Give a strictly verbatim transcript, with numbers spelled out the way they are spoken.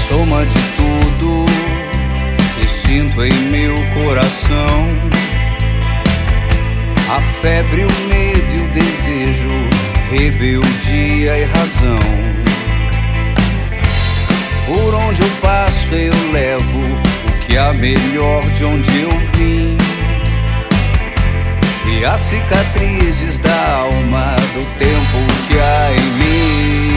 soma de tudo que sinto em meu coração. A febre, o medo e o desejo, rebeldia e razão. Por onde eu passo eu levo o que há melhor de onde eu vim, e as cicatrizes da alma do tempo que há em mim.